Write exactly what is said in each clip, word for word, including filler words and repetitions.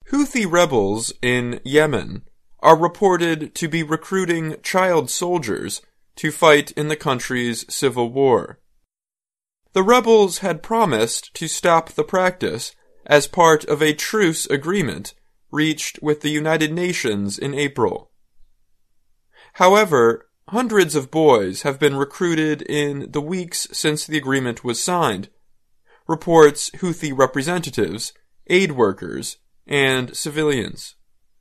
Houthi rebels in Yemen are reported to be recruiting child soldiers to fight in the country's civil war. The rebels had promised to stop the practice as part of a truce agreement reached with the United Nations in April. However, hundreds of boys have been recruited in the weeks since the agreement was signed, reports Houthi representatives, aid workers, and civilians.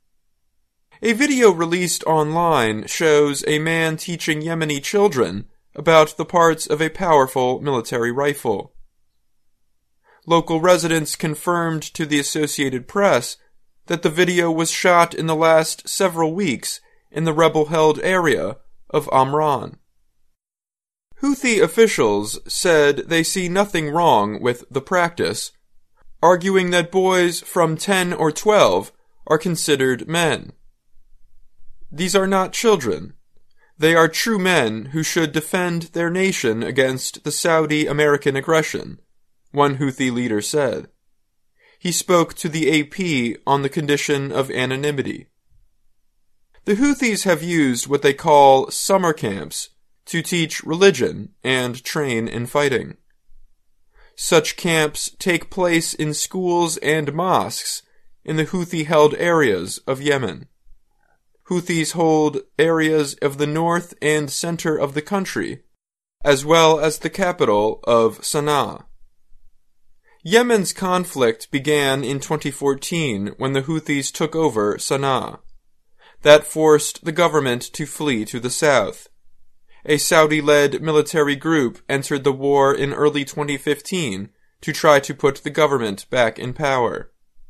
A video released online shows a man teaching Yemeni children about the parts of a powerful military rifle. Local residents confirmed to the Associated Press that the video was shot in the last several weeks in the rebel-held area of Amran. Houthi officials said they see nothing wrong with the practice, arguing that boys from ten or twelve are considered men. These are not children. They are true men who should defend their nation against the Saudi-American aggression, one Houthi leader said. He spoke to the A P on the condition of anonymity. The Houthis have used what they call summer camps to teach religion and train in fighting. Such camps take place in schools and mosques in the Houthi-held areas of Yemen. Houthis hold areas of the north and center of the country, as well as the capital of Sana'a. Yemen's conflict began in twenty fourteen when the Houthis took over Sana'a. That forced the government to flee to the south. A Saudi-led military group entered the war in early twenty fifteen to try to put the government back in power.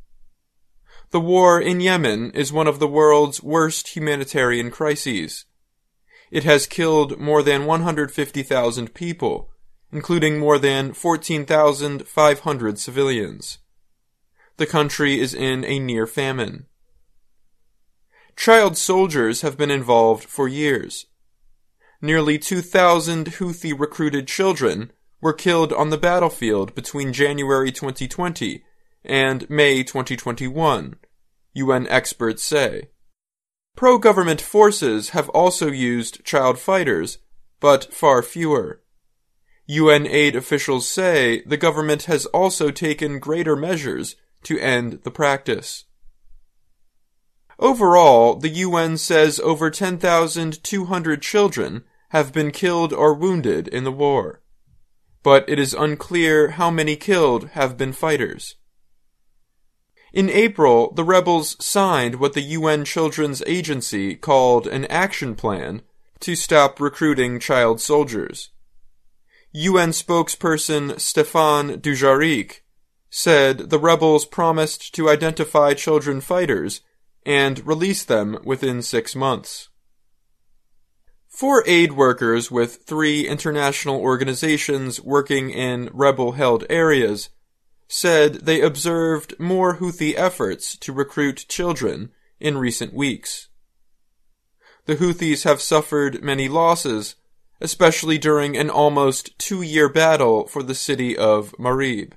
The war in Yemen is one of the world's worst humanitarian crises. It has killed more than one hundred fifty thousand people, including more than fourteen thousand five hundred civilians. The country is in a near famine. Child soldiers have been involved for years. Nearly two thousand Houthi-recruited children were killed on the battlefield between January twenty twenty and May twenty twenty-one, U N experts say. Pro-government forces have also used child fighters, but far fewer. U N aid officials say the government has also taken greater measures to end the practice. Overall, the U N says over ten thousand two hundred children have been killed or wounded in the war, but it is unclear how many killed have been fighters. In April, the rebels signed what the U N Children's Agency called an action plan to stop recruiting child soldiers. U N spokesperson Stéphane Dujarric said the rebels promised to identify children fighters and release them within six months. Four aid workers with three international organizations working in rebel-held areas said they observed more Houthi efforts to recruit children in recent weeks. The Houthis have suffered many losses, especially during an almost two-year battle for the city of Marib.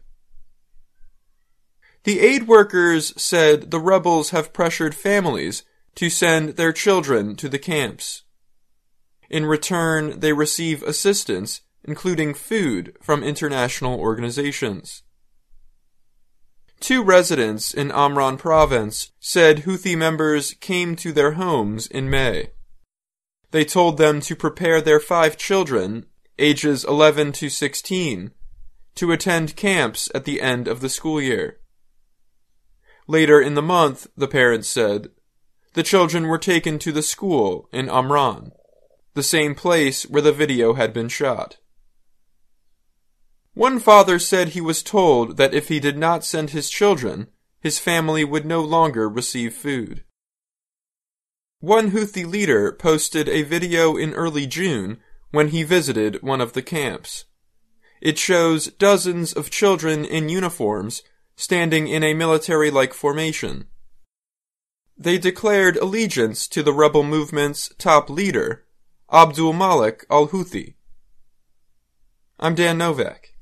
The aid workers said the rebels have pressured families to send their children to the camps. In return, they receive assistance, including food, from international organizations. Two residents in Amran province said Houthi members came to their homes in May. They told them to prepare their five children, ages eleven to sixteen, to attend camps at the end of the school year. Later in the month, the parents said, the children were taken to the school in Amran, the same place where the video had been shot. One father said he was told that if he did not send his children, his family would no longer receive food. One Houthi leader posted a video in early June when he visited one of the camps. It shows dozens of children in uniforms standing in a military-like formation. They declared allegiance to the rebel movement's top leader, Abdul Malik al-Houthi. I'm Dan Novak.